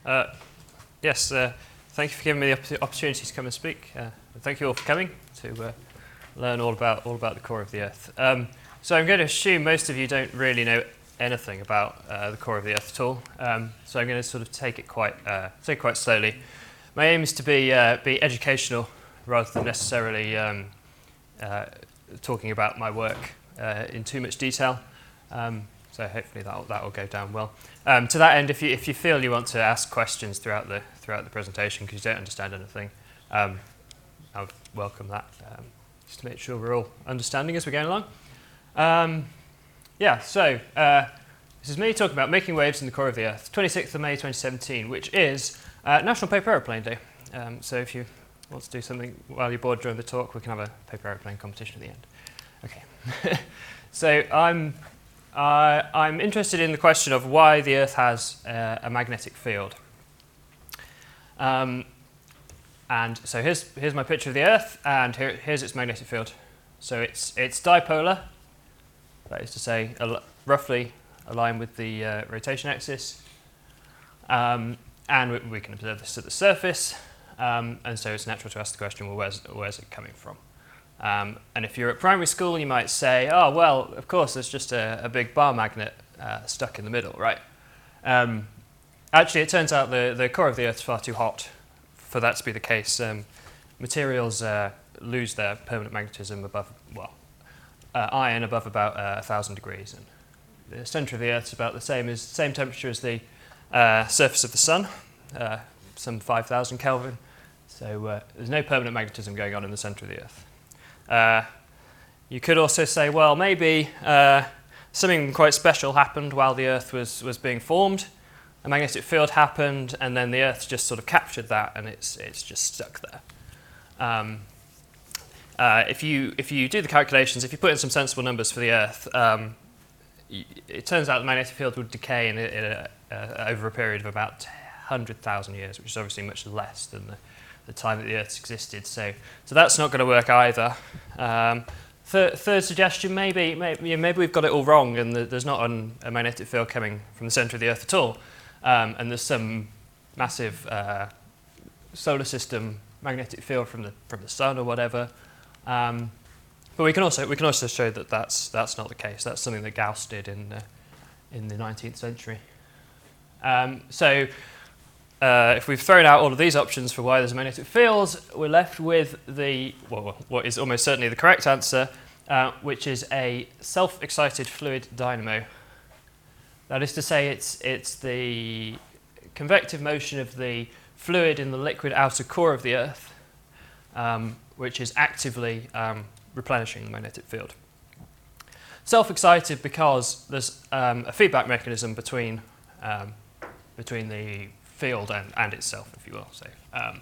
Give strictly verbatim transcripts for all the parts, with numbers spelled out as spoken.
Uh, yes, uh, thank you for giving me the opp opportunity to come and speak. Uh, thank you all for coming to uh, learn all about all about the core of the Earth. Um, so I'm going to assume most of you don't really know anything about uh, the core of the Earth at all. Um, so I'm going to sort of take it quite uh, take it quite slowly. My aim is to be uh, be educational rather than necessarily um, uh, talking about my work uh, in too much detail. Um, So hopefully that that will go down well. Um, to that end, if you if you feel you want to ask questions throughout the throughout the presentation because you don't understand anything, um, I would welcome that. Um, just to make sure we're all understanding as we're going along. Um, yeah. So uh, this is me talking about making waves in the core of the Earth. twenty-sixth of May, twenty seventeen, which is uh, National Paper Aeroplane Day. Um, so if you want to do something while you're bored during the talk, we can have a paper aeroplane competition at the end. Okay. So I'm. Uh, I'm interested in the question of why the Earth has uh, a magnetic field. Um, and so here's, here's my picture of the Earth, and here, here's its magnetic field. So it's, it's dipolar, that is to say, al roughly aligned with the uh, rotation axis. Um, and we, we can observe this at the surface, um, and so it's natural to ask the question, well, where's, where's it coming from? Um, and if you're at primary school, you might say, oh, well, of course, there's just a, a big bar magnet uh, stuck in the middle, right? Um, actually, it turns out the, the core of the Earth is far too hot for that to be the case. Um, materials uh, lose their permanent magnetism above, well, uh, iron above about uh, one thousand degrees. And the centre of the Earth is about the same, as, same temperature as the uh, surface of the Sun, uh, some five thousand Kelvin. So uh, there's no permanent magnetism going on in the centre of the Earth. Uh, you could also say, well, maybe uh, something quite special happened while the Earth was, was being formed. A magnetic field happened, and then the Earth just sort of captured that, and it's, it's just stuck there. Um, uh, if, you, if you do the calculations, if you put in some sensible numbers for the Earth, um, it turns out the magnetic field would decay in a, in a, uh, over a period of about one hundred thousand years, which is obviously much less than the the time that the Earth existed, so so that's not going to work either. Um, third, third suggestion, maybe maybe, maybe we've got it all wrong, and the, there's not an, a magnetic field coming from the centre of the Earth at all, um, and there's some massive uh, solar system magnetic field from the from the sun or whatever. Um, but we can also we can also show that that's that's not the case. That's something that Gauss did in the, in the nineteenth century. Um, so. Uh, if we've thrown out all of these options for why there's a magnetic field, we're left with the, well, what is almost certainly the correct answer, uh, which is a self-excited fluid dynamo. That is to say, it's, it's the convective motion of the fluid in the liquid outer core of the Earth, um, which is actively um, replenishing the magnetic field. Self-excited because there's um, a feedback mechanism between, um, between the field and, and itself, if you will. So um,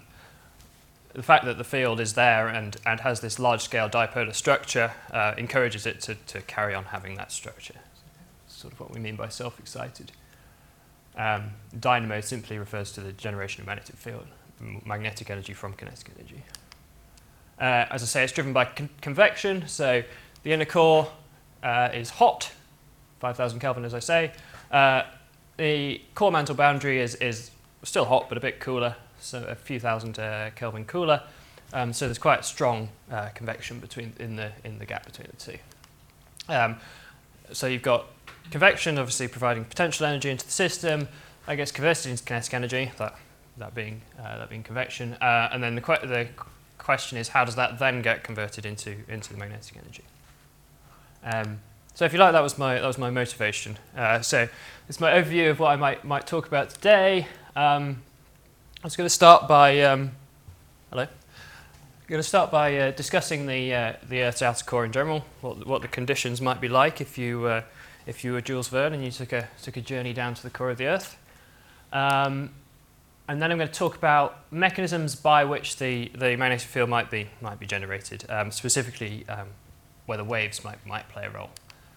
the fact that the field is there and, and has this large-scale dipolar structure uh, encourages it to, to carry on having that structure. That's sort of what we mean by self-excited. Um, dynamo simply refers to the generation of magnetic field, magnetic energy from kinetic energy. Uh, as I say, it's driven by con convection, so the inner core uh, is hot, five thousand Kelvin, as I say. Uh, the core mantle boundary is, is still hot, but a bit cooler, so a few thousand uh, Kelvin cooler. Um, so there's quite strong uh, convection between in the in the gap between the two. Um, so you've got convection, obviously providing potential energy into the system. That gets converted into kinetic energy. That that being uh, that being convection, uh, and then the que the question is, how does that then get converted into into the magnetic energy? Um, So if you like, that was my that was my motivation. Uh, so it's my overview of what I might might talk about today. Um, I was going to start by um, hello. I'm going to start by uh, discussing the uh, the Earth's outer core in general. What what the conditions might be like if you uh, if you were Jules Verne and you took a took a journey down to the core of the Earth. Um, and then I'm going to talk about mechanisms by which the the magnetic field might be might be generated. Um, specifically, um, whether waves might might play a role.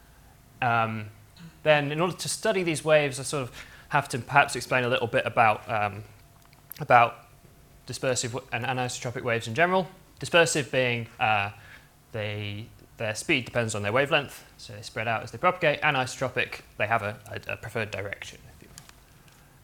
Um, then, in order to study these waves, I sort of have to perhaps explain a little bit about um, about dispersive and anisotropic waves in general. Dispersive being uh, they, their speed depends on their wavelength, so they spread out as they propagate. Anisotropic, they have a, a, a preferred direction, if you will.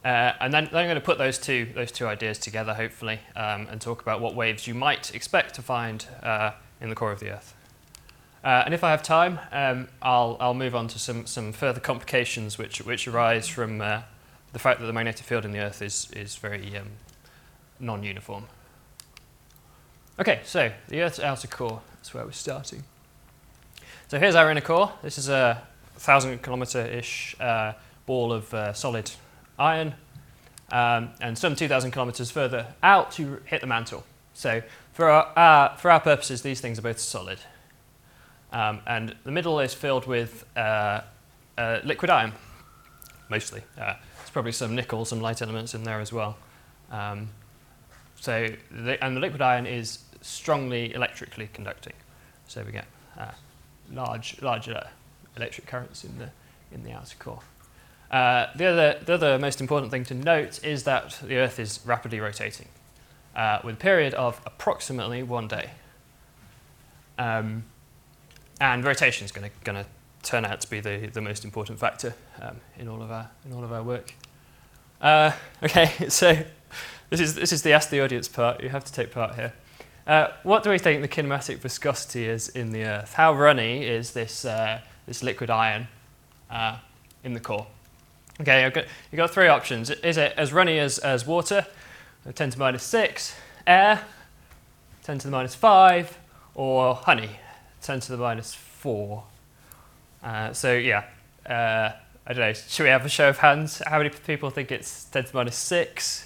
Uh, and then, then I'm going to put those two, those two ideas together, hopefully, um, and talk about what waves you might expect to find uh, in the core of the Earth. Uh, and if I have time, um, I'll, I'll move on to some, some further complications which, which arise from uh, the fact that the magnetic field in the Earth is, is very um, non-uniform. Okay, so the Earth's outer core, that's where we're starting. So here's our inner core. This is a thousand kilometre-ish uh, ball of uh, solid iron, um, and some two thousand kilometres further out you hit the mantle. So for our, uh, for our purposes, these things are both solid. Um, and the middle is filled with uh, uh, liquid iron, mostly. Uh, there's probably some nickel, some light elements in there as well. Um, so the, and the liquid iron is strongly electrically conducting. So we get uh, large, large uh, electric currents in the in the outer core. Uh, the other, the other most important thing to note is that the Earth is rapidly rotating, uh, with a period of approximately one day. Um, and rotation is going to turn out to be the, the most important factor um, in all of our in all of our work. Uh, okay, so this is this is the ask the audience part. You have to take part here. Uh, what do we think the kinematic viscosity is in the Earth? How runny is this uh, this liquid iron uh, in the core? Okay, you've got, you've got three options. Is it as runny as, as water, ten to the minus six, air, ten to the minus five, or honey, ten to the minus four? Uh, so yeah, uh, I don't know, should we have a show of hands? How many people think it's ten to the minus six?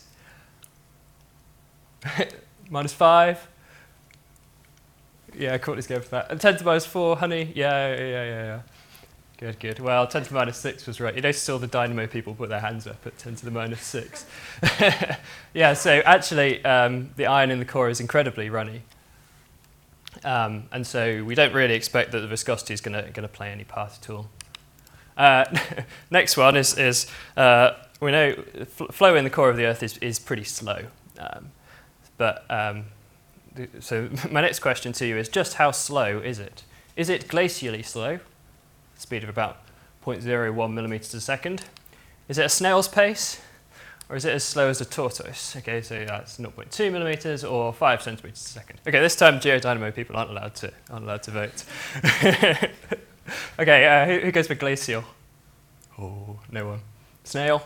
Minus five? Yeah, Courtney's going for that. And ten to the minus four, honey? Yeah, yeah, yeah, yeah. yeah. Good, good. Well, ten to the minus six was right. You notice all the dynamo people put their hands up at ten to the minus six. Yeah, so actually um, the iron in the core is incredibly runny. Um, and so we don't really expect that the viscosity is going to play any part at all. Uh, next one is, is uh, we know f flow in the core of the Earth is, is pretty slow. Um, but um, th so my next question to you is just how slow is it? Is it glacially slow? Speed of about zero point zero one millimeters a second. Is it a snail's pace, or is it as slow as a tortoise? Okay, so that's zero point two millimeters or five centimeters a second. Okay, this time geodynamo people aren't allowed to aren't allowed to vote. Okay, uh, who, who goes for glacial? Oh, no one. Snail.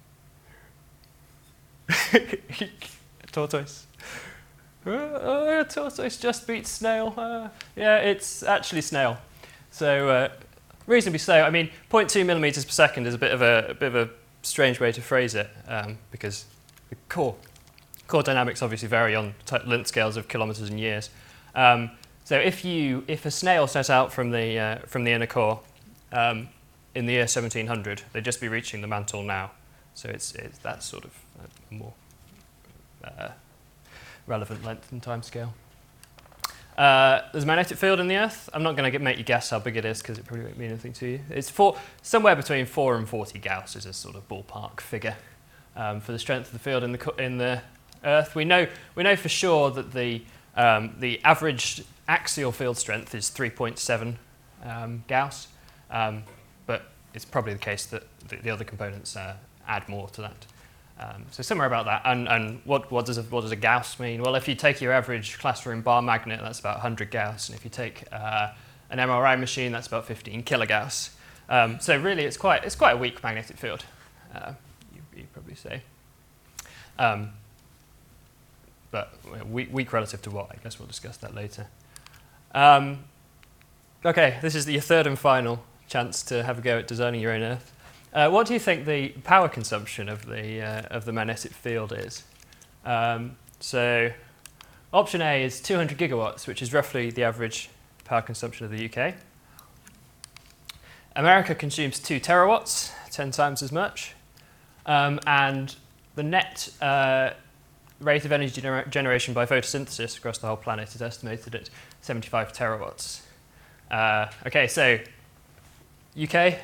Tortoise. Uh, uh, tortoise just beats snail. Uh, yeah, it's actually snail. So. Uh, Reasonably slow. I mean, zero point two millimeters per second is a bit of a, a bit of a strange way to phrase it, um, because the core core dynamics obviously vary on length scales of kilometers and years. Um, so if you if a snail set out from the uh, from the inner core um, in the year seventeen hundred, they'd just be reaching the mantle now. So it's it's that sort of a more uh, relevant length and time scale. Uh, there's a magnetic field in the Earth. I'm not going to make you guess how big it is because it probably won't mean anything to you. It's four, somewhere between four and forty Gauss is a sort of ballpark figure um, for the strength of the field in the in the Earth. We know we know for sure that the um, the average axial field strength is three point seven um, Gauss, um, but it's probably the case that the, the other components uh, add more to that. Um, so somewhere about that. And, and what, what, does a, what does a Gauss mean? Well, if you take your average classroom bar magnet, that's about one hundred Gauss. And if you take uh, an M R I machine, that's about fifteen kilogauss. Um, so really, it's quite, it's quite a weak magnetic field, uh, you, you'd probably say. Um, but weak, weak relative to what? I guess we'll discuss that later. Um, OK, this is your third and final chance to have a go at designing your own Earth. Uh, what do you think the power consumption of the uh, of the magnetic field is? Um, so, option A is two hundred gigawatts, which is roughly the average power consumption of the U K. America consumes two terawatts, ten times as much, um, and the net uh, rate of energy gener generation by photosynthesis across the whole planet is estimated at seventy-five terawatts. Uh, okay, so U K.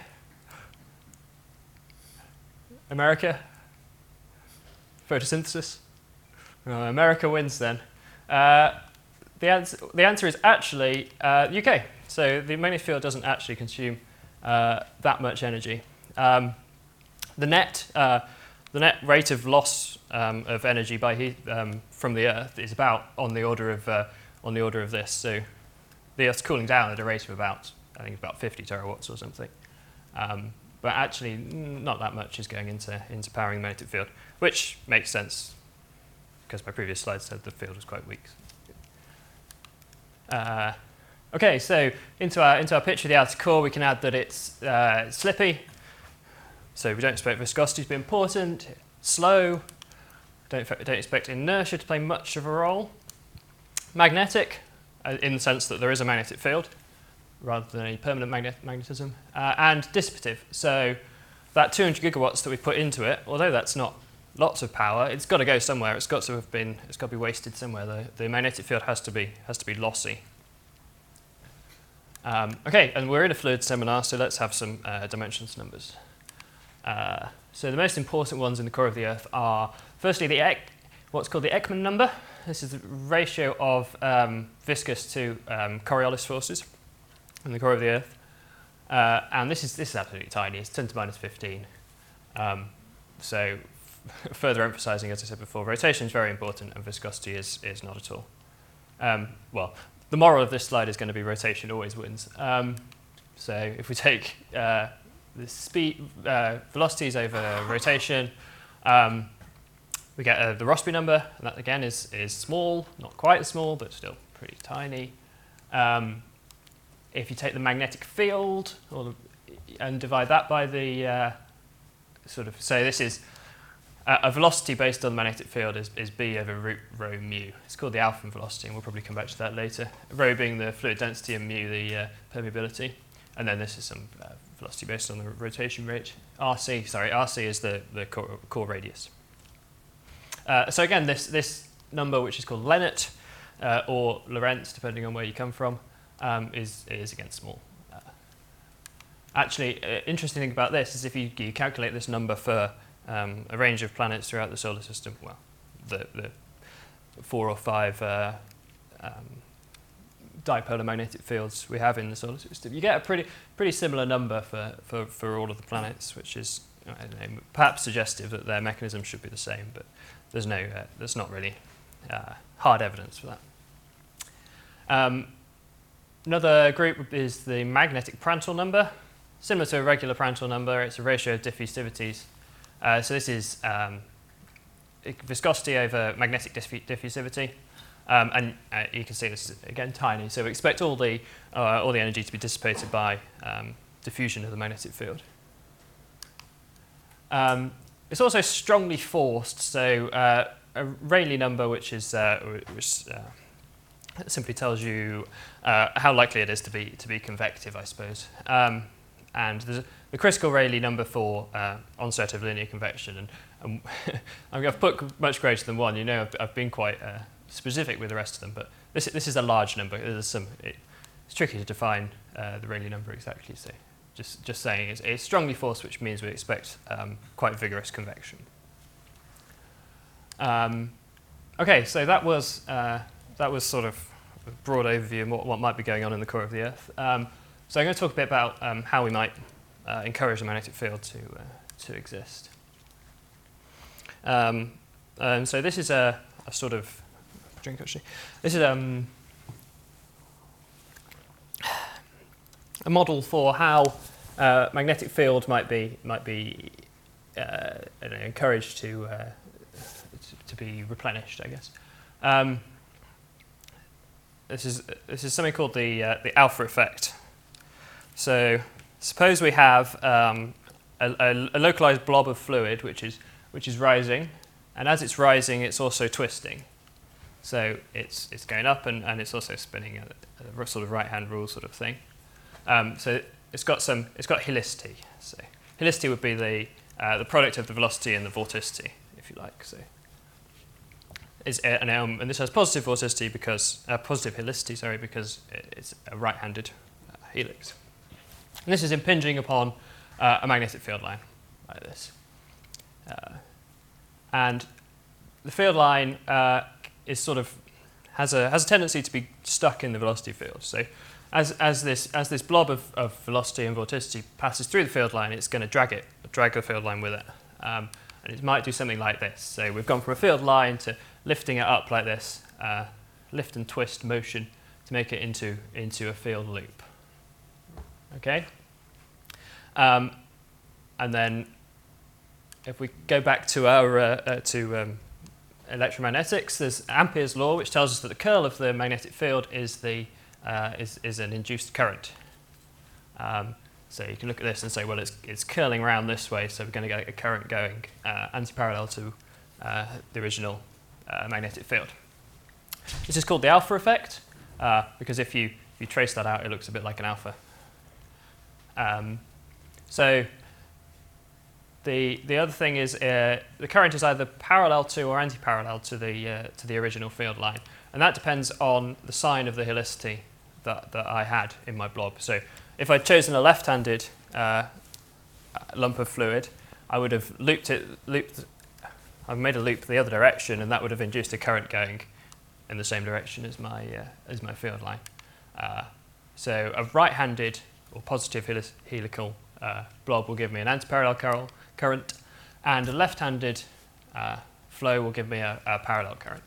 America? Photosynthesis? Uh, America wins then. Uh, the, answer, the answer is actually uh, U K. So the magnetic field doesn't actually consume uh, that much energy. Um, the net, uh, the net rate of loss um, of energy by heat um, from the Earth is about on the order of uh, on the order of this. So the Earth's cooling down at a rate of about, I think, about fifty terawatts or something. Um, but actually, not that much is going into into powering the magnetic field, which makes sense because my previous slide said the field was quite weak. Uh, okay, so into our into our picture of the outer core, we can add that it's uh, slippy. So we don't expect viscosity to be important, slow, don't, don't expect inertia to play much of a role. Magnetic, uh, in the sense that there is a magnetic field, rather than any permanent magnet magnetism, uh, and dissipative. So that two hundred gigawatts that we put into it, although that's not lots of power, it's got to go somewhere. It's got to have been, it's got to be wasted somewhere. The, the magnetic field has to be has to be lossy. Um, okay, and we're in a fluid seminar, so let's have some uh, dimensions numbers. Uh, so the most important ones in the core of the Earth are, firstly, the e what's called the Ekman number. This is the ratio of um, viscous to um, Coriolis forces in the core of the Earth. Uh, and this is, this is absolutely tiny. It's ten to the minus fifteen. Um, so further emphasizing, as I said before, rotation is very important and viscosity is, is not at all. Um, well, the moral of this slide is going to be rotation always wins. Um, so if we take uh, the speed, uh, velocities over rotation, um, we get uh, the Rossby number, and that again is, is small, not quite as small, but still pretty tiny. Um, if you take the magnetic field or the, and divide that by the uh, sort of, so this is uh, a velocity based on the magnetic field is, is b over root rho mu. It's called the Alfvén velocity, and we'll probably come back to that later. Rho being the fluid density and mu the uh, permeability. And then this is some uh, velocity based on the rotation rate. R C, sorry, R C is the, the core, core radius. Uh, so again, this, this number, which is called Lennert, uh, or Lorentz, depending on where you come from, um, is, is again small. Uh, actually, uh, interesting thing about this is if you, you calculate this number for um, a range of planets throughout the solar system, well, the, the four or five uh, um, dipolar magnetic fields we have in the solar system, you get a pretty pretty similar number for, for, for all of the planets, which is, I don't know, perhaps suggestive that their mechanism should be the same, but there's no uh, there's not really uh, hard evidence for that. Um, another group is the magnetic Prandtl number. Similar to a regular Prandtl number, it's a ratio of diffusivities. Uh, so this is um, viscosity over magnetic diffu diffusivity. Um, and uh, you can see this is, again, tiny. So we expect all the, uh, all the energy to be dissipated by um, diffusion of the magnetic field. Um, it's also strongly forced. So uh, a Rayleigh number, which, is, uh, which uh, simply tells you uh, how likely it is to be, to be convective, I suppose. Um, and there's the critical Rayleigh number for uh, onset of linear convection. And, and I mean, I've put much greater than one. You know, I've, I've been quite uh, specific with the rest of them, but this, this is a large number. There's some, it, it's tricky to define uh, the Rayleigh number exactly, so just, just saying it's, it's strongly forced, which means we expect um, quite vigorous convection. Um, okay, so that was, uh, that was sort of a broad overview of what, what might be going on in the core of the Earth. Um, so I'm going to talk a bit about um, how we might uh, encourage the magnetic field to, uh, to exist. Um, um, so this is a, a sort of drink actually. This is um, a model for how uh, magnetic field might be might be uh, I don't know, encouraged to, uh, to to be replenished, I guess. Um, this is this is something called the uh, the alpha effect. So suppose we have um, a, a, a localized blob of fluid which is which is rising, and as it's rising, it's also twisting. So it's it's going up and, and it's also spinning at a, a sort of right-hand rule sort of thing. Um, so it's got some it's got helicity. So helicity would be the uh, the product of the velocity and the vorticity, if you like. So is an um, and this has positive vorticity because uh, positive helicity, sorry, because it's a right-handed uh, helix. And this is impinging upon uh, a magnetic field line like this, uh, and the field line uh, is sort of has a has a tendency to be stuck in the velocity field. So as as this as this blob of, of velocity and vorticity passes through the field line, it's going to drag it, drag the field line with it. Um, and it might do something like this. So we've gone from a field line to lifting it up like this, uh, lift and twist motion to make it into, into a field loop. Okay? Um, and then if we go back to our uh, uh, to um, electromagnetics, there's Ampere's law, which tells us that the curl of the magnetic field is the uh, is is an induced current. Um, so you can look at this and say, well, it's it's curling around this way, so we're going to get a current going uh, anti-parallel to uh, the original uh, magnetic field. This is called the alpha effect uh, because if you if you trace that out, it looks a bit like an alpha. Um, so the the other thing is uh, the current is either parallel to or anti-parallel to the uh, to the original field line, and that depends on the sign of the helicity that that I had in my blob. So if I'd chosen a left-handed uh, lump of fluid, I would have looped it looped. I've made a loop the other direction, and that would have induced a current going in the same direction as my uh, as my field line. Uh, so a right-handed or positive heli helical uh, blob will give me an antiparallel curl current, and a left-handed uh, flow will give me a, a parallel current.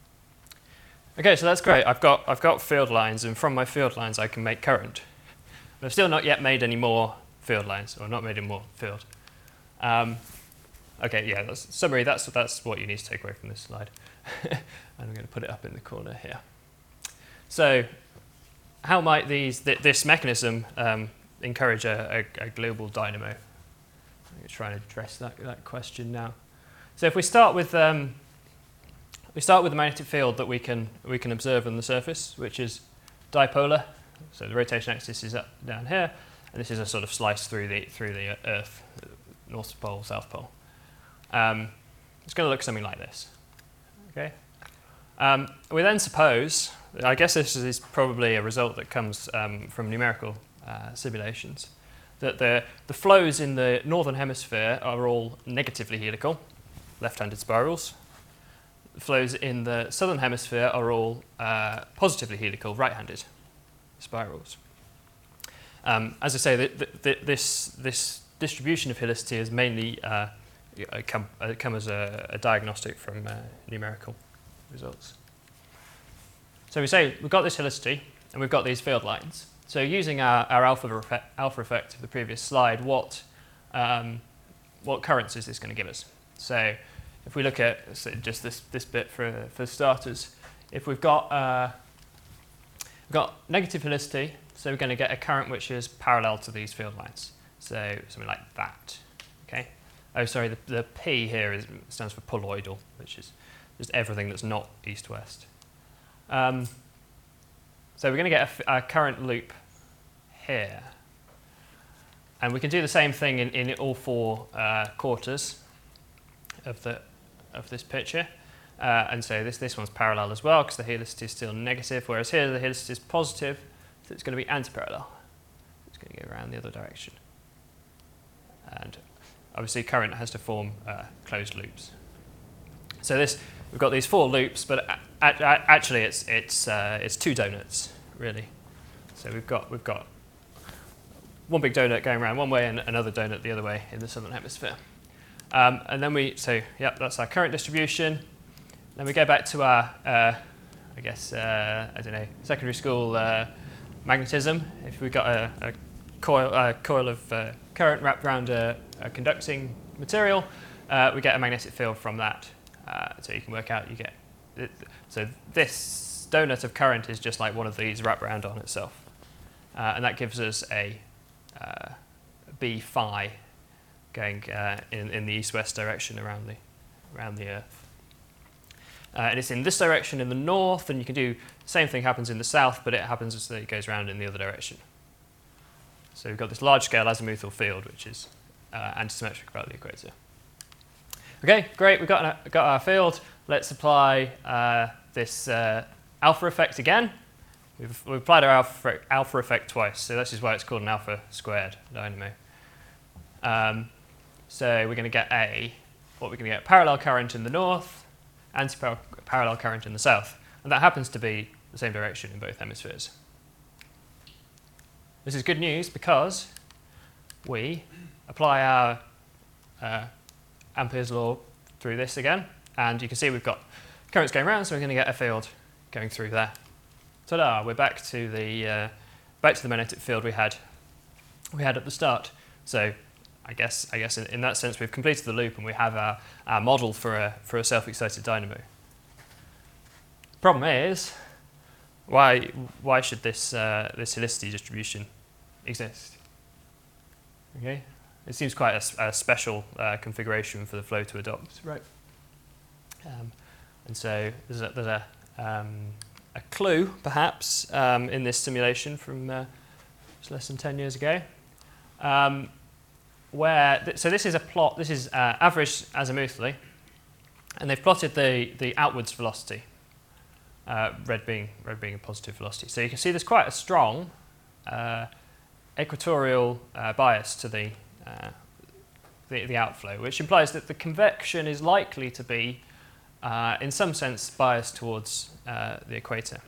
Okay, so that's great. I've got I've got field lines, and from my field lines I can make current. But I've still not yet made any more field lines, or not made any more field. Um, okay, yeah. That's summary. That's that's what you need to take away from this slide. And I'm going to put it up in the corner here. So, how might these th this mechanism um, encourage a, a, a global dynamo? I'm going to try and address that that question now. So, if we start with um, we start with the magnetic field that we can we can observe on the surface, which is dipolar. So the rotation axis is up down here, and this is a sort of slice through the through the Earth, North Pole, South Pole. Um, it's going to look something like this. Okay. Um, we then suppose, I guess this is probably a result that comes um, from numerical uh, simulations, that the the flows in the northern hemisphere are all negatively helical, left-handed spirals. The flows in the southern hemisphere are all uh, positively helical, right-handed spirals. Um, as I say, the, the, the, this this distribution of helicity is mainly uh, come, uh, come as a, a diagnostic from uh, numerical results. So we say we've got this helicity and we've got these field lines. So using our, our alpha effect, alpha effect of the previous slide, what um, what currents is this going to give us? So if we look at so just this this bit for for starters, if we've got uh, we've got negative helicity, so we're going to get a current which is parallel to these field lines. So something like that. Okay. Oh, sorry. The, the P here is, stands for poloidal, which is just everything that's not east-west. Um, so we're going to get a, a current loop here, and we can do the same thing in, in all four uh, quarters of the of this picture. Uh, and so this this one's parallel as well because the helicity is still negative, whereas here the helicity is positive, so it's going to be antiparallel. It's going to go around the other direction. And obviously current has to form uh, closed loops. So this we've got these four loops, but a a actually it's it's uh, it's two donuts really. So we've got we've got one big donut going around one way and another donut the other way in the southern hemisphere. Um, and then we so yep, that's our current distribution. Then we go back to our uh, I guess uh, I don't know secondary school uh, magnetism. If we've got a, a coil a coil of uh, current wrapped around a, a conducting material, uh, we get a magnetic field from that. Uh, so you can work out you get it, so this donut of current is just like one of these wrapped around on itself, uh, and that gives us a uh, B phi going uh, in in the east-west direction around the around the Earth. Uh, and it's in this direction in the north, and you can do the same thing happens in the south, but it happens as it goes around in the other direction. So we've got this large-scale azimuthal field, which is uh, antisymmetric about the equator. Okay, great. We've got, an, got our field. Let's apply uh, this uh, alpha effect again. We've, we've applied our alpha, alpha effect twice, so this is why it's called an alpha squared dynamo. Um, so we're going to get a, what we're going to get, parallel current in the north, anti-parallel current in the south. And that happens to be the same direction in both hemispheres. This is good news because we apply our uh, Ampere's law through this again, and you can see we've got currents going around, so we're going to get a field going through there. Ta-da! We're back to the uh, back to the magnetic field we had we had at the start. So I guess I guess in, in that sense we've completed the loop, and we have our, our model for a for a self-excited dynamo. Problem is, why why should this uh, this helicity distribution exist? Okay, it seems quite a, a special uh, configuration for the flow to adopt, right? Um, and so there's a, there's a, um, a clue, perhaps, um, in this simulation from uh, just less than ten years ago, um, where th so this is a plot. This is uh, averaged azimuthally, and they've plotted the the outwards velocity, uh, red being red being a positive velocity. So you can see there's quite a strong uh, equatorial uh, bias to the, uh, the the outflow, which implies that the convection is likely to be, uh, in some sense, biased towards uh, the equator.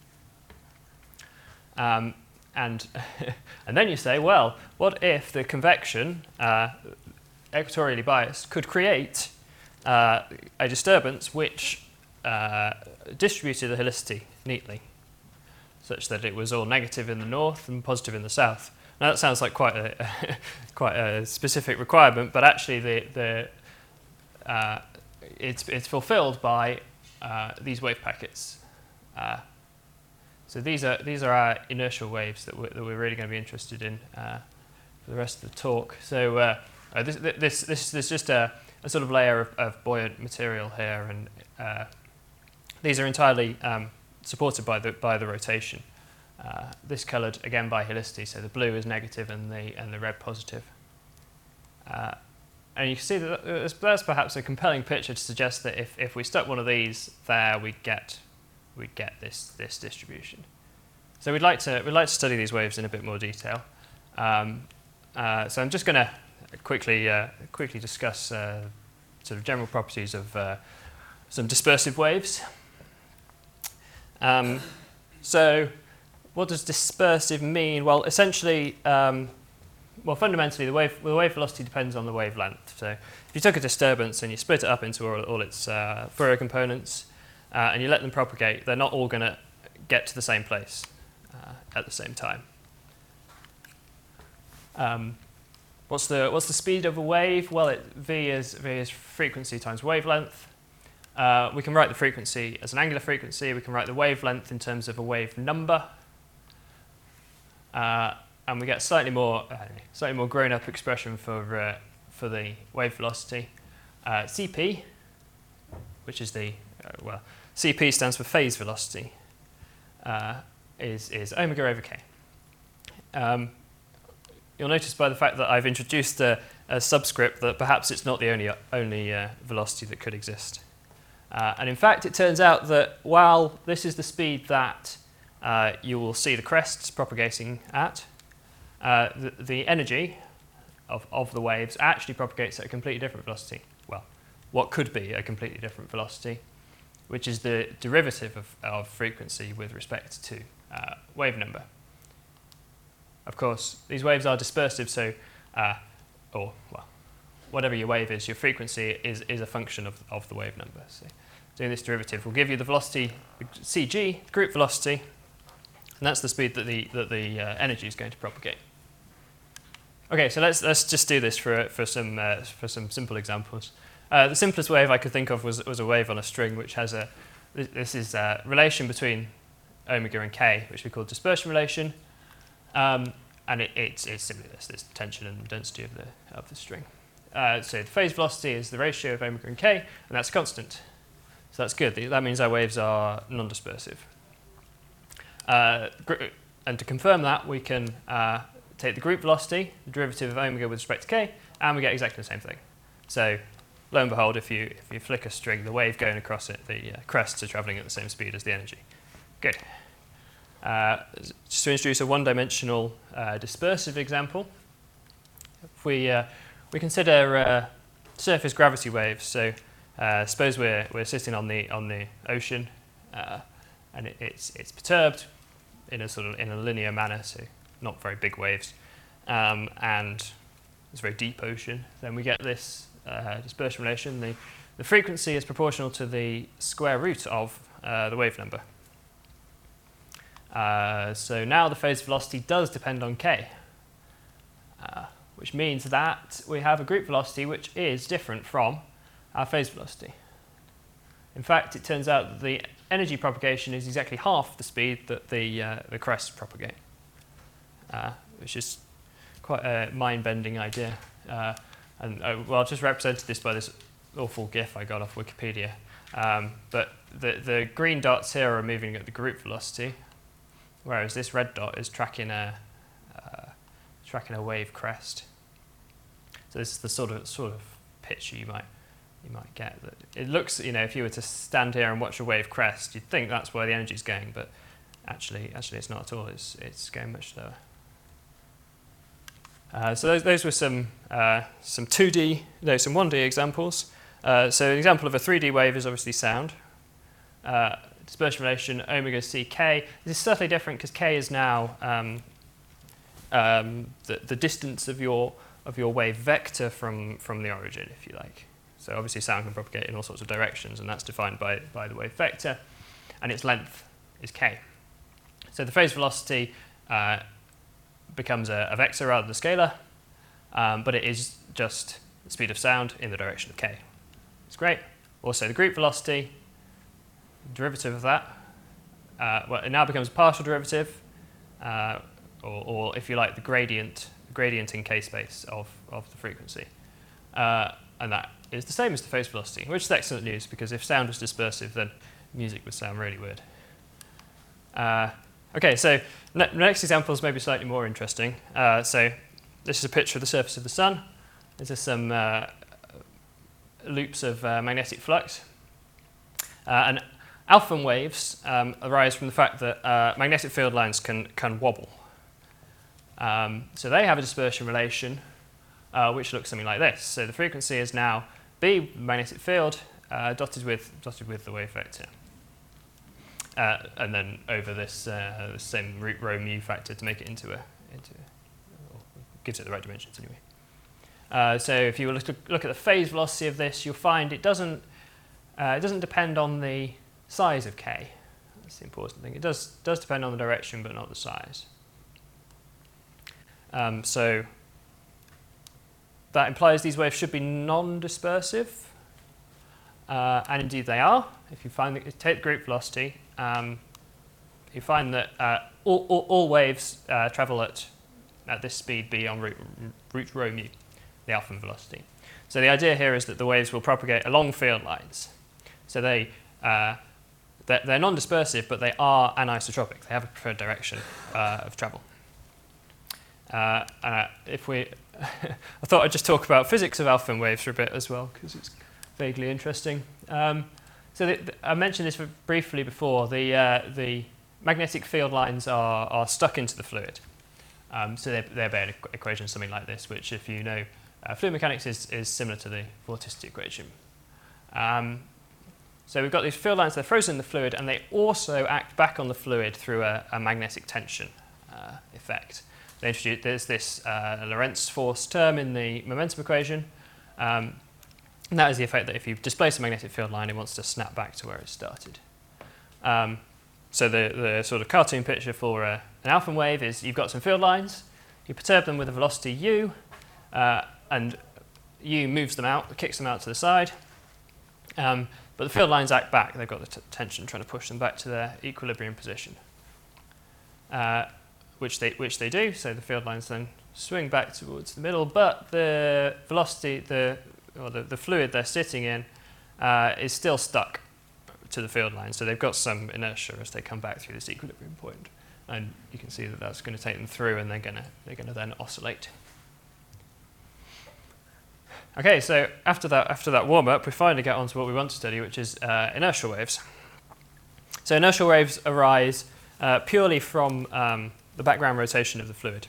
Um, and and then you say, well, what if the convection, uh, equatorially biased, could create uh, a disturbance which uh, distributed the helicity neatly, such that it was all negative in the north and positive in the south. Now that sounds like quite a quite a specific requirement, but actually the the uh, it's it's fulfilled by uh, these wave packets. Uh, so these are these are our inertial waves that we're, that we're really going to be interested in uh, for the rest of the talk. So uh, uh, this this this there's just a, a sort of layer of, of buoyant material here, and uh, these are entirely um, supported by the by the rotation. Uh, this coloured again by helicity, so the blue is negative and the and the red positive. Uh, and you can see that that's, that's perhaps a compelling picture to suggest that if, if we stuck one of these there, we'd get we'd get this this distribution. So we'd like to we'd like to study these waves in a bit more detail. Um, uh, so I'm just going to quickly uh, quickly discuss uh, sort of general properties of uh, some dispersive waves. Um, so. What does dispersive mean? Well, essentially, um, well, fundamentally, the wave, the wave velocity depends on the wavelength. So if you took a disturbance and you split it up into all, all its uh, Fourier components uh, and you let them propagate, they're not all going to get to the same place uh, at the same time. Um, what's the what's the speed of a wave? Well, it, v is v is frequency times wavelength. Uh, we can write the frequency as an angular frequency. We can write the wavelength in terms of a wave number. Uh, and we get slightly more, uh, slightly more grown-up expression for uh, for the wave velocity. Uh, C P, which is the uh, well, C P stands for phase velocity, uh, is is omega over k. Um, you'll notice by the fact that I've introduced a, a subscript that perhaps it's not the only only uh, velocity that could exist. Uh, and in fact, it turns out that while this is the speed that Uh, you will see the crests propagating at, uh, the, the energy of, of the waves actually propagates at a completely different velocity. Well, what could be a completely different velocity, which is the derivative of, of frequency with respect to uh, wave number. Of course, these waves are dispersive, so, uh, or, well, whatever your wave is, your frequency is, is a function of, of the wave number. So doing this derivative will give you the velocity, C G, group velocity, and that's the speed that the that the uh, energy is going to propagate. Okay, so let's let's just do this for for some uh, for some simple examples. Uh, the simplest wave I could think of was was a wave on a string, which has a this is a relation between omega and k, which we call dispersion relation, um, and it, it's it's simply this this tension and density of the of the string. Uh, so the phase velocity is the ratio of omega and k, and that's constant. So that's good. That means our waves are non-dispersive. Uh, and to confirm that, we can uh, take the group velocity, the derivative of omega with respect to k, and we get exactly the same thing. So, lo and behold, if you if you flick a string, the wave going across it, the uh, crests are travelling at the same speed as the energy. Good. Uh, just to introduce a one-dimensional uh, dispersive example, if we uh, we consider uh, surface gravity waves. So, uh, suppose we're we're sitting on the on the ocean. Uh, and it, it's it's perturbed in a sort of in a linear manner, so not very big waves, um, and it's a very deep ocean. Then we get this uh, dispersion relation, the, the frequency is proportional to the square root of uh, the wave number. Uh, so now the phase velocity does depend on k, uh, which means that we have a group velocity which is different from our phase velocity. In fact, it turns out that the energy propagation is exactly half the speed that the, uh, the crests propagate, uh, which is quite a mind-bending idea. Uh, and uh, well, I've just represented this by this awful GIF I got off Wikipedia. Um, but the, the green dots here are moving at the group velocity, whereas this red dot is tracking a, uh, tracking a wave crest. So this is the sort of, sort of picture you might you might get. That it looks, you know, if you were to stand here and watch a wave crest, you'd think that's where the energy is going, but actually, actually it's not at all. It's it's going much slower. Uh, so those those were some uh, some two D, no, some one D examples. Uh, so an example of a three D wave is obviously sound. Uh, dispersion relation omega c k. This is slightly different because k is now um, um, the the distance of your of your wave vector from from the origin, if you like. So obviously sound can propagate in all sorts of directions, and that's defined by, by the wave vector, and its length is k. So the phase velocity uh, becomes a, a vector rather than a scalar, um, but it is just the speed of sound in the direction of k. It's great. Also the group velocity, derivative of that, uh, well, it now becomes a partial derivative, uh, or, or if you like, the gradient, gradient in k space of, of the frequency. Uh, and that is the same as the phase velocity, which is excellent news, because if sound was dispersive, then music would sound really weird. Uh, okay, so ne next example is maybe slightly more interesting. Uh, so this is a picture of the surface of the sun. This is some uh, loops of uh, magnetic flux. Uh, and Alfvén waves um, arise from the fact that uh, magnetic field lines can, can wobble. Um, so they have a dispersion relation uh, which looks something like this. So the frequency is now B magnetic field uh, dotted with dotted with the wave vector, uh, and then over this uh, the same root rho mu factor to make it into a into a, gives it the right dimensions anyway. Uh, so if you look, to look at the phase velocity of this, you'll find it doesn't uh, it doesn't depend on the size of k. That's the important thing. It does does depend on the direction, but not the size. Um, so that implies these waves should be non-dispersive, uh, and indeed they are. If you find that, take the group velocity, um, you find that uh, all, all, all waves uh, travel at at this speed b on root, root rho mu, the Alfvén velocity. So the idea here is that the waves will propagate along field lines. So they uh, they're, they're non-dispersive, but they are anisotropic. They have a preferred direction uh, of travel. Uh, uh, if we, I thought I'd just talk about physics of Alfvén waves for a bit as well, because it's vaguely interesting. Um, so the, the, I mentioned this briefly before. The uh, the magnetic field lines are are stuck into the fluid. Um, so they're, they're Bayer equation something like this, which, if you know uh, fluid mechanics, is is similar to the vorticity equation. Um, so we've got these field lines. They're frozen in the fluid, and they also act back on the fluid through a, a magnetic tension uh, effect. They introduce, there's this uh, Lorentz force term in the momentum equation, um, and that is the effect that if you displace a magnetic field line, it wants to snap back to where it started. Um, so the, the sort of cartoon picture for uh, an Alfvén wave is you've got some field lines, you perturb them with a velocity u, uh, and u moves them out, kicks them out to the side, um, but the field lines act back. They've got the t tension trying to push them back to their equilibrium position. Uh, Which they, which they do, so the field lines then swing back towards the middle, but the velocity, the, or the, the fluid they're sitting in uh, is still stuck to the field line, so they've got some inertia as they come back through this equilibrium point. And you can see that that's going to take them through, and they're going to, they're going to then oscillate. Okay, so after that, after that warm-up, we finally get on to what we want to study, which is uh, inertial waves. So inertial waves arise uh, purely from um, the background rotation of the fluid,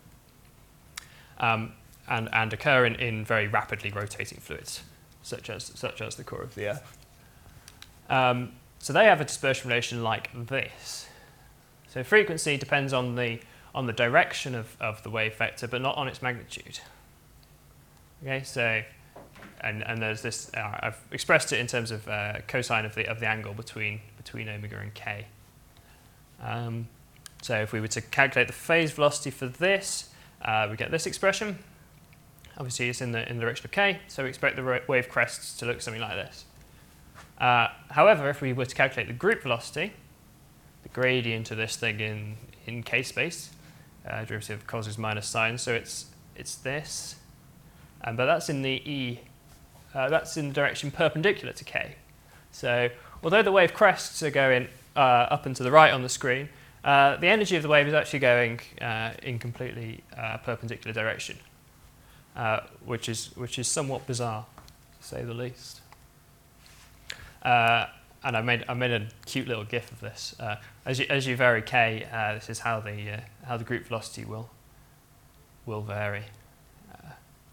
um, and, and occur in, in very rapidly rotating fluids, such as, such as the core of the Earth. Um, so they have a dispersion relation like this. So frequency depends on the, on the direction of, of the wave vector, but not on its magnitude. Okay, so and, and there's this, uh, I've expressed it in terms of uh, cosine of the, of the angle between, between omega and k. Um, so if we were to calculate the phase velocity for this, uh, we get this expression. Obviously it's in the, in the direction of k, so we expect the wave crests to look something like this. Uh, however, if we were to calculate the group velocity, the gradient of this thing in, in k space, uh, derivative of cos is minus sine, so it's, it's this, um, but that's in the e, uh, that's in the direction perpendicular to k. So although the wave crests are going uh, up and to the right on the screen, uh, the energy of the wave is actually going uh, in completely uh, perpendicular direction, uh, which is, which is somewhat bizarre, to say the least. Uh, and I made I made a cute little GIF of this. Uh, as you as you vary k, uh, this is how the uh, how the group velocity will will vary. Uh,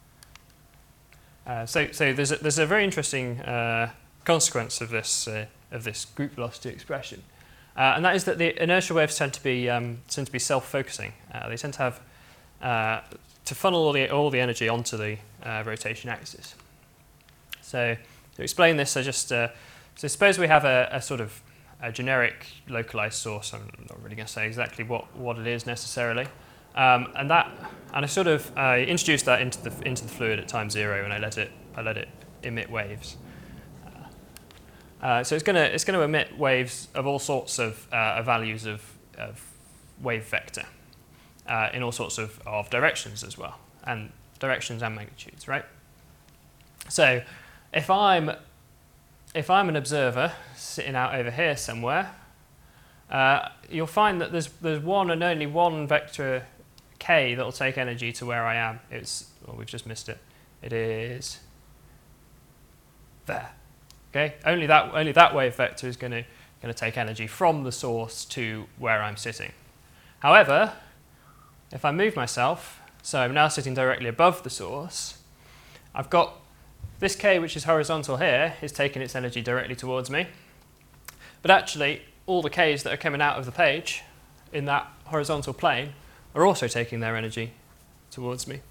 uh, so so there's a, there's a very interesting uh, consequence of this uh, of this group velocity expression, uh, and that is that the inertial waves tend to be um, tend to be self-focusing. Uh, they tend to have uh, to funnel all the all the energy onto the uh, rotation axis. So to explain this, I just uh, So suppose we have a, a sort of a generic localized source. I'm not really going to say exactly what, what it is necessarily. Um, and that, and I sort of uh, introduced that into the into the fluid at time zero, and I let it I let it emit waves. Uh, uh, so it's going to it's going to emit waves of all sorts of uh, values of, of wave vector uh, in all sorts of, of directions as well, and directions and magnitudes, right? So if I'm If I'm an observer sitting out over here somewhere, uh, you'll find that there's there's one and only one vector k that will take energy to where I am. It's well, we've just missed it. It is there. Okay, only that only that wave vector is going to going to take energy from the source to where I'm sitting. However, if I move myself, so I'm now sitting directly above the source, I've got this k, which is horizontal here, is taking its energy directly towards me. But actually, all the k's that are coming out of the page in that horizontal plane are also taking their energy towards me.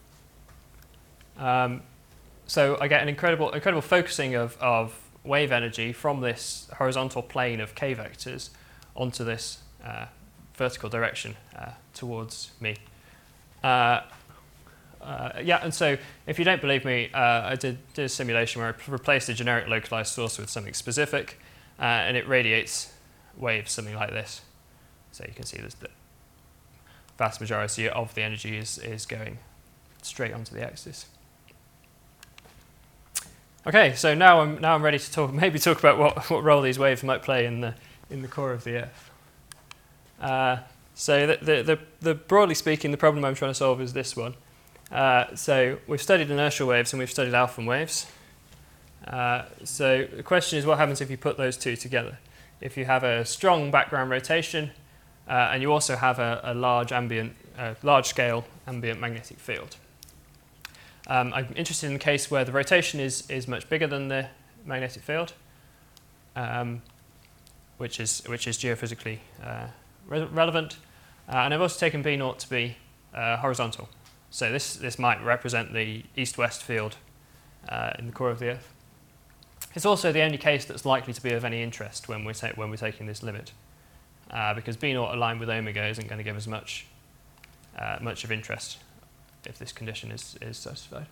Um, so I get an incredible, incredible focusing of, of wave energy from this horizontal plane of k vectors onto this uh, vertical direction uh, towards me. Uh, Uh, yeah, and so if you don't believe me, uh, I did, did a simulation where I replaced a generic localized source with something specific, uh, and it radiates waves something like this. So you can see this, the vast majority of the energy is, is going straight onto the axis. Okay, so now I'm, now I'm ready to talk, maybe talk about what, what role these waves might play in the, in the core of the Earth. Uh, so the, the, the, the, broadly speaking, the problem I'm trying to solve is this one. Uh, so we've studied inertial waves and we've studied Alfvén waves. Uh, so the question is, what happens if you put those two together? If you have a strong background rotation uh, and you also have a, a large ambient, uh, large-scale ambient magnetic field. Um, I'm interested in the case where the rotation is is much bigger than the magnetic field, um, which is which is geophysically uh, re relevant. Uh, and I've also taken B naught to be uh, horizontal. So this, this might represent the east-west field uh, in the core of the Earth. It's also the only case that's likely to be of any interest when we're, when we're taking this limit, uh, because B naught aligned with omega isn't going to give us much, uh, much of interest if this condition is, is satisfied.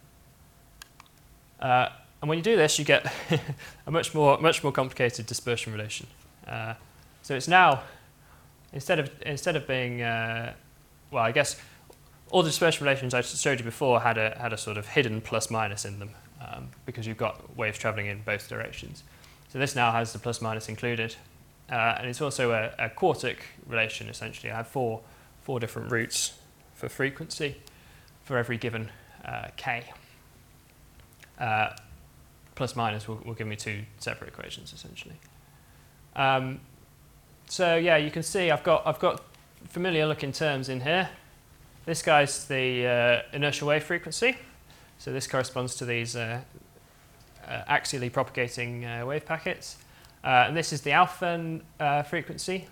Uh, and when you do this, you get a much more, much more complicated dispersion relation. Uh, so it's now, instead of, instead of being, uh, well, I guess, all the dispersion relations I showed you before had a, had a sort of hidden plus minus in them um, because you've got waves traveling in both directions. So this now has the plus minus included. Uh, and it's also a, a quartic relation, essentially. I have four, four different routes for frequency for every given uh, k. Uh, plus minus will, will give me two separate equations, essentially. Um, so yeah, you can see I've got, I've got familiar looking terms in here. This guy's the uh, inertial wave frequency. So this corresponds to these uh, uh, axially propagating uh, wave packets. Uh, and this is the Alfvén uh, frequency,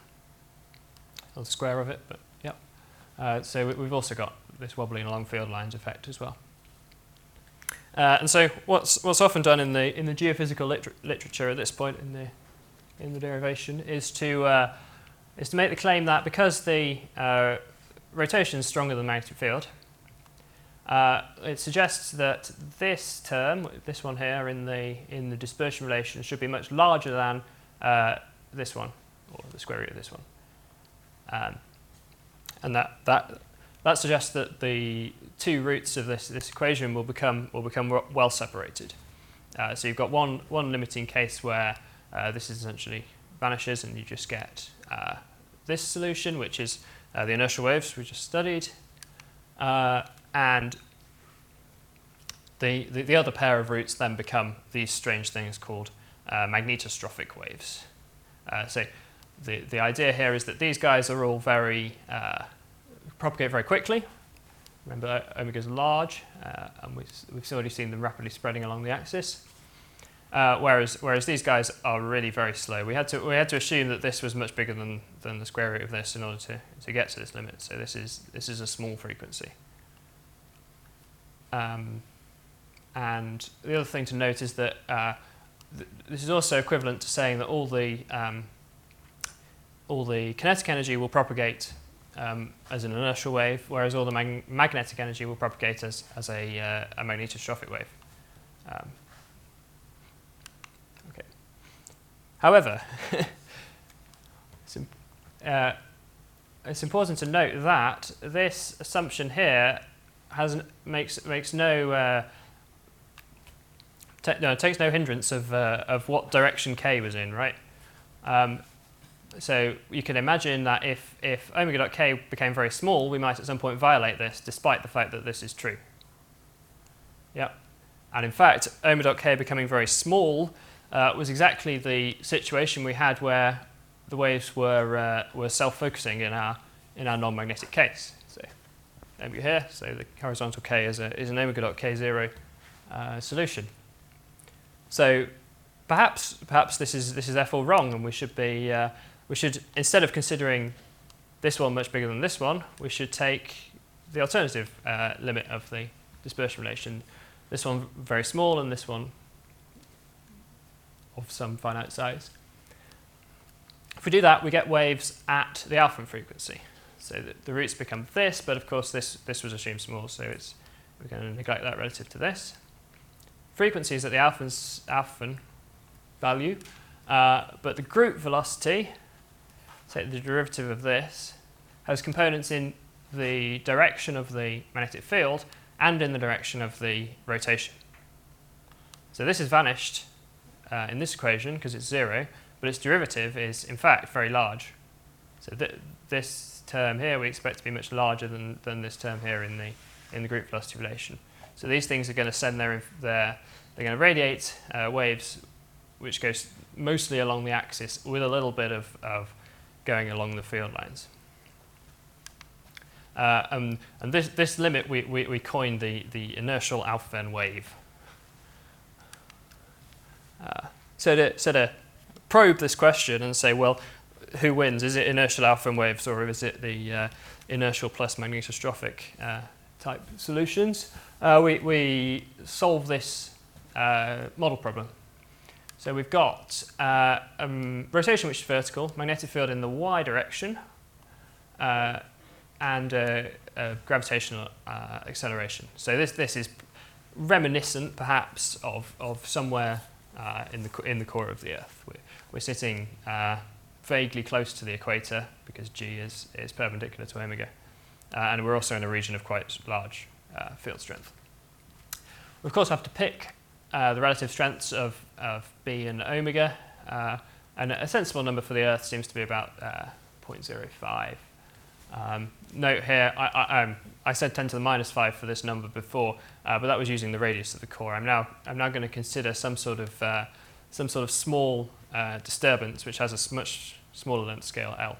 or the square of it, but yep. Uh, so we've also got this wobbling along field lines effect as well. Uh, and so what's, what's often done in the, in the geophysical liter literature at this point in the, in the derivation is to, uh, is to make the claim that because the uh, rotation is stronger than the magnetic field, uh, it suggests that this term, this one here in the, in the dispersion relation, should be much larger than uh, this one, or the square root of this one. Um, and that, that, that suggests that the two roots of this, this equation will become, will become well separated. Uh, so you've got one, one limiting case where uh, this essentially vanishes and you just get uh, this solution, which is uh, the inertial waves we just studied. Uh, and the, the, the other pair of roots then become these strange things called uh, magnetostrophic waves. Uh, so the, the idea here is that these guys are all very, uh, propagate very quickly. Remember, omega is large, uh, and we've, we've already seen them rapidly spreading along the axis. Uh, whereas, whereas these guys are really very slow. We had to, we had to assume that this was much bigger than, than the square root of this in order to, to get to this limit. So this is, this is a small frequency. Um, and the other thing to note is that uh, th this is also equivalent to saying that all the, um, all the kinetic energy will propagate um, as an inertial wave, whereas all the mag magnetic energy will propagate as, as a, uh, a magnetostrophic wave. Um, okay. However, it's, uh, it's important to note that this assumption here has n makes makes no, uh, no takes no hindrance of uh, of what direction k was in, right? Um, So you can imagine that if, if omega dot k became very small, we might at some point violate this, despite the fact that this is true. Yep. And in fact, omega dot k becoming very small uh, was exactly the situation we had where the waves were, uh, were self-focusing in our, in our non-magnetic case. So omega here, so the horizontal k is, a, is an omega dot k zero uh, solution. So perhaps, perhaps this is, this is therefore wrong, and we should be uh, We should, instead of considering this one much bigger than this one, we should take the alternative uh, limit of the dispersion relation. This one very small and this one of some finite size. If we do that, we get waves at the alpha frequency. So the, the roots become this, but of course this, this was assumed small, so it's, we're going to neglect that relative to this. Frequency is at the alpha, alpha value, uh, but the group velocity, say the derivative of this, has components in the direction of the magnetic field and in the direction of the rotation. So this has vanished uh, in this equation because it's zero, but its derivative is in fact very large. So th this term here we expect to be much larger than, than this term here in the, in the group velocity relation. So these things are going to send their, their they're going to radiate uh, waves which goes mostly along the axis with a little bit of, of going along the field lines. Uh, um, and this, this limit we, we, we coined the, the inertial Alfvén wave. Uh, so, to, so to probe this question and say, well, who wins? Is it inertial Alfvén waves or is it the uh, inertial plus magnetostrophic uh, type solutions? Uh, we, we solve this uh, model problem. So we've got uh, um, rotation which is vertical, magnetic field in the y direction, uh, and uh, uh, gravitational uh, acceleration. So this, this is reminiscent, perhaps, of, of somewhere uh, in, the, in the core of the Earth. We're, we're sitting uh, vaguely close to the equator because G is, is perpendicular to omega. Uh, and we're also in a region of quite large uh, field strength. We, of course, have to pick Uh, the relative strengths of, of B and omega, uh, and a sensible number for the Earth seems to be about uh, zero point zero five. Um, note here, I, I, um, I said ten to the minus five for this number before, uh, but that was using the radius of the core. I'm now, I'm now going to consider some sort of, uh, some sort of small uh, disturbance which has a much smaller length scale L.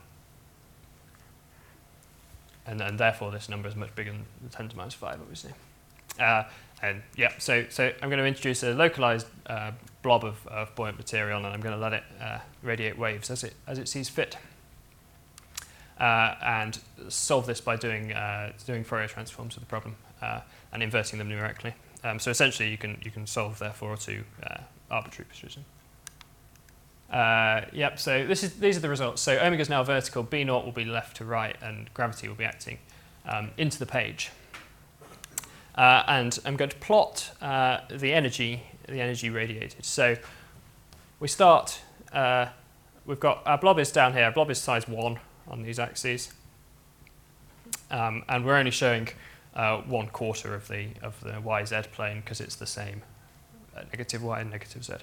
And, and therefore this number is much bigger than the ten to the minus five, obviously. Uh, And yeah, so, so I'm going to introduce a localized uh, blob of, of buoyant material, and I'm going to let it uh, radiate waves as it, as it sees fit. Uh, and solve this by doing, uh, doing Fourier transforms of the problem uh, and inverting them numerically. Um, so essentially, you can you can solve therefore to uh, arbitrary precision. Uh, yep. So this is these are the results. So omega is now vertical. B naught will be left to right, and gravity will be acting um, into the page. Uh, and I'm going to plot uh, the energy the energy radiated. So we start. Uh, we've got our blob is down here. Our blob is size one on these axes, um, and we're only showing uh, one quarter of the of the y z plane because it's the same, uh, negative y and negative z.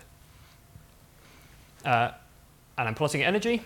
Uh, and I'm plotting energy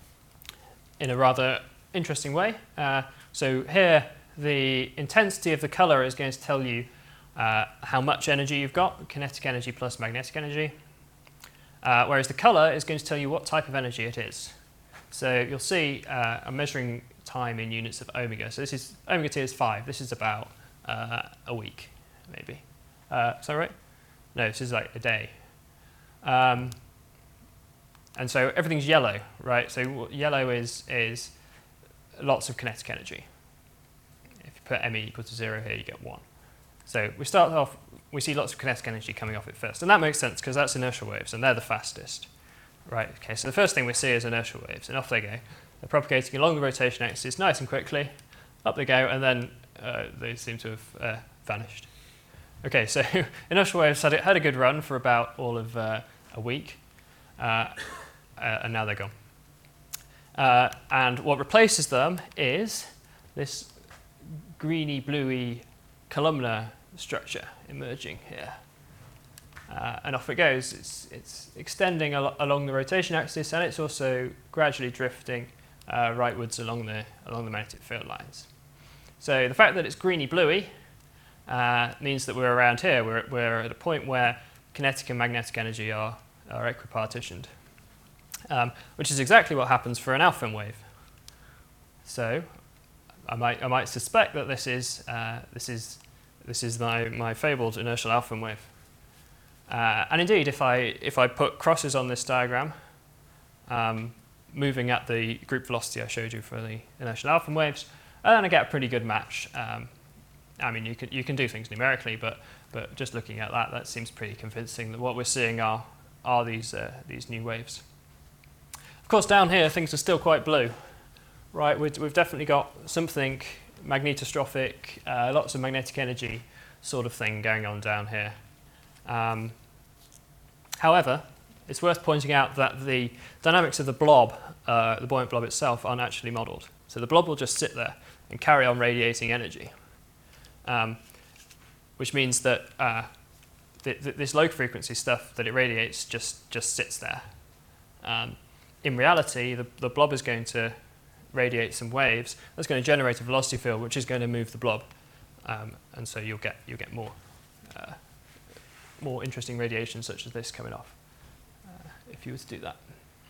in a rather interesting way. Uh, so here, the intensity of the color is going to tell you uh, how much energy you've got, kinetic energy plus magnetic energy, uh, whereas the color is going to tell you what type of energy it is. So you'll see uh, I'm measuring time in units of omega. So this is, omega t is five. This is about uh, a week, maybe. Uh, is that right? No, this is like a day. Um, And so everything's yellow, right? So yellow is, is lots of kinetic energy. If you put M E equal to zero here, you get one. So we start off, we see lots of kinetic energy coming off it first. And that makes sense because that's inertial waves and they're the fastest. Right, okay, so the first thing we see is inertial waves and off they go. They're propagating along the rotation axis nice and quickly. Up they go and then uh, they seem to have uh, vanished. Okay, so inertial waves had, had a good run for about all of uh, a week. Uh, uh, and now they're gone. Uh, and what replaces them is this greeny, bluey columnar structure emerging here. Uh, and off it goes. It's, it's extending al along the rotation axis, and it's also gradually drifting uh, rightwards along the, along the magnetic field lines. So the fact that it's greeny, bluey uh, means that we're around here. We're, we're at a point where kinetic and magnetic energy are are equipartitioned, um, which is exactly what happens for an Alfvén wave. So I might I might suspect that this is uh, this is this is my my fabled inertial Alfvén wave. Uh, and indeed, if I if I put crosses on this diagram, um, moving at the group velocity I showed you for the inertial Alfvén waves, then I get a pretty good match. Um, I mean, you can you can do things numerically, but but just looking at that, that seems pretty convincing that what we're seeing are are these uh, these new waves. Of course, down here things are still quite blue, right? We've, we've definitely got something magnetostrophic, uh, lots of magnetic energy sort of thing going on down here. Um, however, it's worth pointing out that the dynamics of the blob, uh, the buoyant blob itself, aren't actually modelled. So the blob will just sit there and carry on radiating energy, um, which means that uh, th th this low frequency stuff that it radiates just, just sits there. Um, in reality, the, the blob is going to radiate some waves. That's going to generate a velocity field, which is going to move the blob, um, and so you'll get you'll get more uh, more interesting radiation such as this coming off uh, if you were to do that.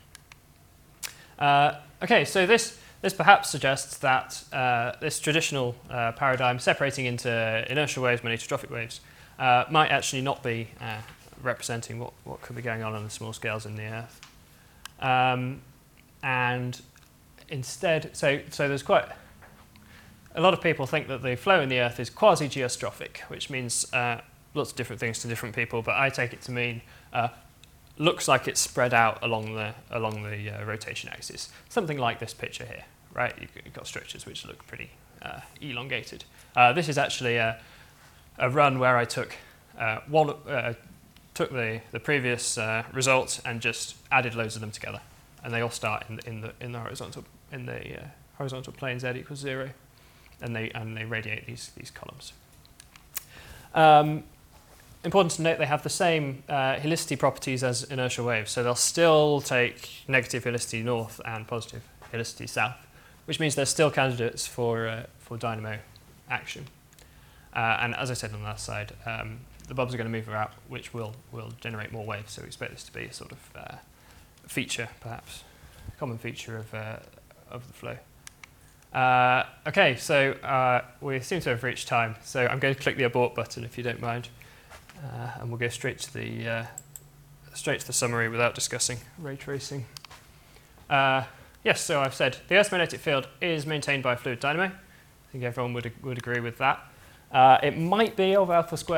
Uh, okay, so this this perhaps suggests that uh, this traditional uh, paradigm separating into inertial waves, magnetostrophic waves, uh, might actually not be uh, representing what, what could be going on on the small scales in the Earth. Um, and instead, so, so there's quite, a lot of people think that the flow in the Earth is quasi-geostrophic, which means uh, lots of different things to different people, but I take it to mean uh, looks like it's spread out along the along the uh, rotation axis, something like this picture here, right? You've got structures which look pretty uh, elongated. Uh, this is actually a, a run where I took uh, one uh, took the the previous uh, results and just added loads of them together, and they all start in the, in the in the horizontal in the uh, horizontal plane z equals zero, and they and they radiate these these columns. Um, Important to note they have the same uh, helicity properties as inertial waves, so they'll still take negative helicity north and positive helicity south, which means they're still candidates for, uh, for dynamo action. Uh, and as I said on the last slide, um, the blobs are going to move about, which will, will generate more waves, so we expect this to be a sort of uh, feature, perhaps, a common feature of, uh, of the flow. Uh, okay, so uh, we seem to have reached time, so I'm going to click the abort button if you don't mind. Uh, and we'll go straight to the uh, straight to the summary without discussing ray tracing. Uh, yes, so I've said the Earth's magnetic field is maintained by a fluid dynamo. I think everyone would would agree with that. Uh, it might be of alpha squared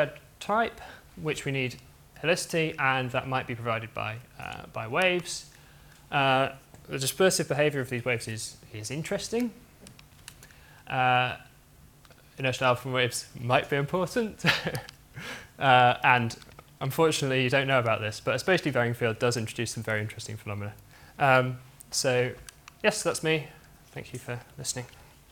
type, which we need helicity, and that might be provided by, uh, by waves. Uh, the dispersive behavior of these waves is, is interesting. Uh, inertial alpha waves might be important. uh, and unfortunately, you don't know about this, but a spatially varying field does introduce some very interesting phenomena. Um, so, yes, that's me. Thank you for listening.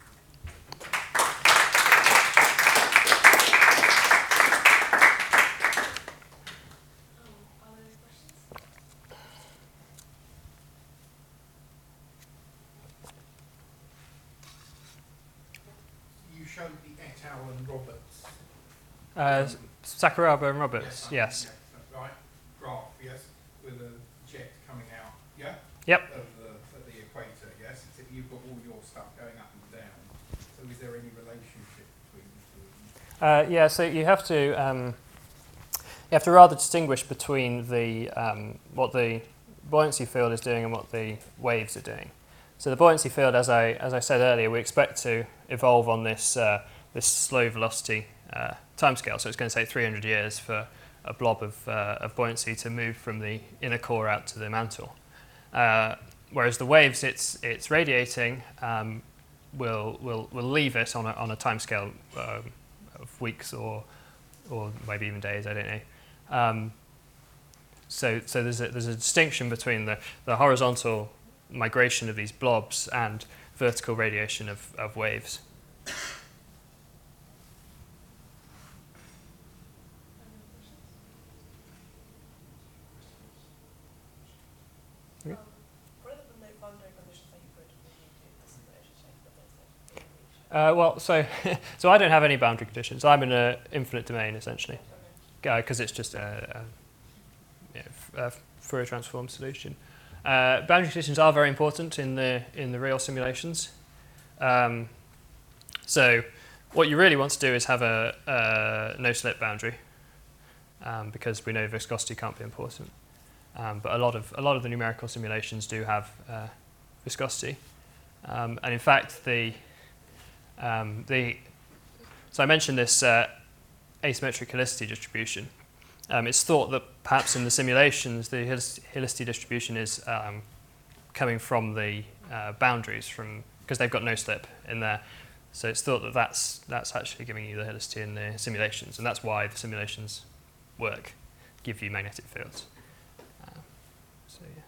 Showed the et al. And Roberts. Uh, Sakuraba and Roberts, yes. yes. yes. Right, graph, yes, with a jet coming out, yeah? Yep. Of the, of the equator, yes? It's, you've got all your stuff going up and down. So is there any relationship between the two? Uh, yeah, so you have to um, you have to rather distinguish between the um, what the buoyancy field is doing and what the waves are doing. So the buoyancy field, as I as I said earlier, we expect to evolve on this uh, this slow velocity uh, timescale. So it's going to take three hundred years for a blob of uh, of buoyancy to move from the inner core out to the mantle. Uh, whereas the waves it's it's radiating um, will will will leave it on a on a timescale um, of weeks or or maybe even days. I don't know. Um, so so there's a, there's a distinction between the the horizontal migration of these blobs and vertical radiation of, of waves. Um, what are the boundary conditions that you put into the simulation shape that Uh, well, so so I don't have any boundary conditions. I'm in an infinite domain essentially, because uh, it's just a, a, you know, a Fourier transform solution. Uh, boundary conditions are very important in the in the real simulations. Um, so what you really want to do is have a, a no-slip boundary, um, because we know viscosity can't be important. Um, but a lot of a lot of the numerical simulations do have uh, viscosity, um, and in fact the um, the so I mentioned this uh, asymmetric helicity distribution. Um, it's thought that perhaps in the simulations the helicity distribution is um, coming from the uh, boundaries, from because they've got no slip in there. So it's thought that that's that's actually giving you the helicity in the simulations, and that's why the simulations work, give you magnetic fields. Um, so yeah.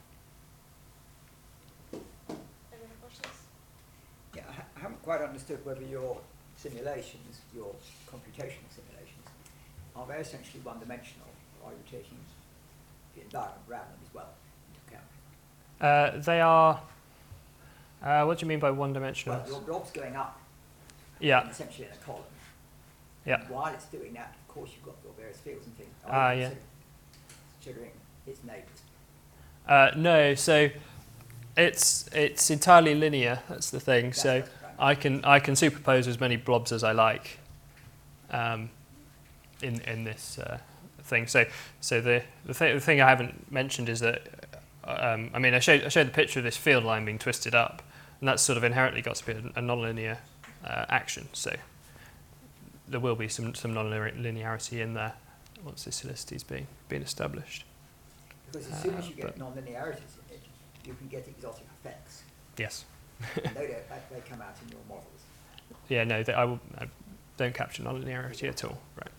Any other questions? Yeah, I, ha I haven't quite understood whether your simulations, your computational simulations, are they essentially one-dimensional, or are you taking the environment around them as well into account? Uh, they are. Uh, what do you mean by one-dimensional? Well, your blob's going up, Yeah. and essentially in a column. Yeah. And while it's doing that, of course, you've got your various fields and things. Are Ah, you yeah. consider- considering its neighbours? Uh, no, so it's it's entirely linear. That's the thing. That's so what I'm trying to- I can I can superpose as many blobs as I like um, in in this uh, thing. So so the the, th the thing I haven't mentioned is that um, I mean I showed I showed the picture of this field line being twisted up, and that's sort of inherently got to be a, a nonlinear uh, action. So there will be some some nonlinearity in there once this helicity is being being established. Because as soon as you Uh, get non-linearities in it, you can get exotic effects. Yes. And they, don't, they come out in your models. Yeah, no, they, I, will, I don't capture nonlinearity at all. Right.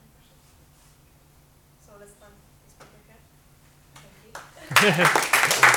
So let's done. It's been okay. Thank you.